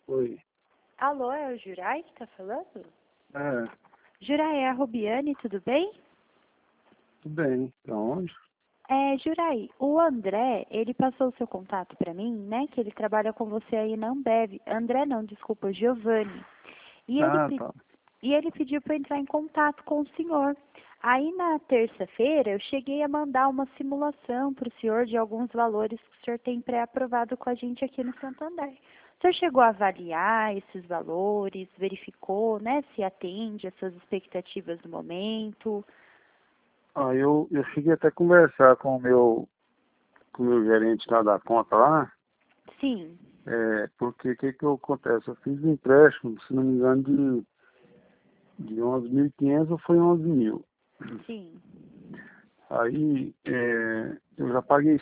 Oi. Alô, é o Jurai que tá falando? É, Jurai, é a Rubiane, tudo bem? tudo bem. Pra onde? Jurai, o André, ele passou o seu contato pra mim, né? Que ele trabalha com você aí na Ambev. André não, desculpa, Giovanni. E ele, Ah, pe- tá. e ele pediu para entrar em contato com o senhor. Aí na terça-feira eu cheguei a mandar uma simulação para o senhor de alguns valores que o senhor tem pré-aprovado com a gente aqui no Santander. O senhor chegou a avaliar esses valores, verificou, né, se atende às suas expectativas do momento? Eu cheguei até a conversar com o meu gerente lá da conta lá, Sim, porque o que acontece? Eu fiz um empréstimo, se não me engano, de 11.500 ou foi 11 mil. sim. Aí, eu já paguei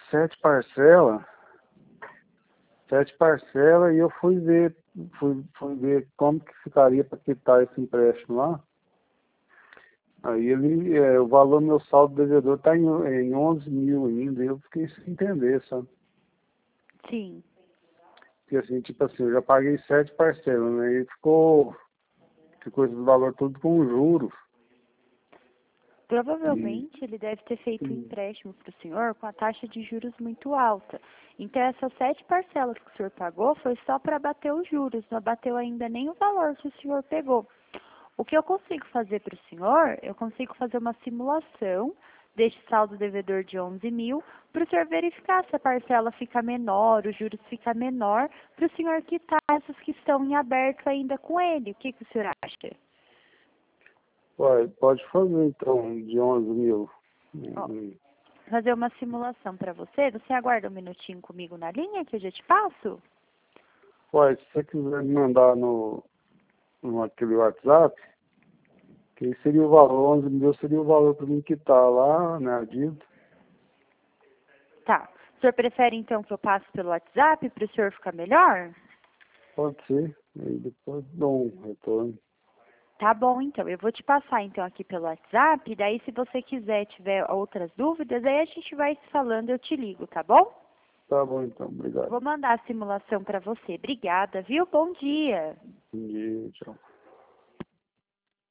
sete parcelas e eu fui ver como que ficaria para quitar esse empréstimo lá. Aí o valor do meu saldo devedor está em 11 mil ainda, e eu fiquei sem entender, sabe? Sim. Porque assim, tipo assim, eu já paguei 7 parcelas, né? E ficou esse valor tudo com juros. E, Provavelmente ele deve ter feito um empréstimo para o senhor com a taxa de juros muito alta. Então essas 7 parcelas que o senhor pagou foi só para bater os juros, não bateu ainda nem o valor que o senhor pegou. O que eu consigo fazer para o senhor, eu consigo fazer uma simulação deste saldo devedor de 11 mil, para o senhor verificar se a parcela fica menor, os juros fica menor, para o senhor quitar essas que estão em aberto ainda com ele. O que o senhor acha? pode fazer então, de 11 mil. Ó, Hum, fazer uma simulação para você. Você aguarda um minutinho comigo na linha que eu já te passo? se você quiser me mandar no aquele WhatsApp, que aí seria o valor, 11 mil seria o valor para mim quitar lá, né, a dívida. Tá. O senhor prefere então que eu passe pelo WhatsApp para o senhor ficar melhor? Pode ser, aí depois dou um retorno. Tá bom, então. Eu vou te passar então aqui pelo WhatsApp. Daí, se você quiser, tiver outras dúvidas, aí a gente vai se falando, eu te ligo, tá bom? Tá bom então, obrigado. Vou mandar a simulação para você. Obrigada, viu? Bom dia. Bom dia, tchau.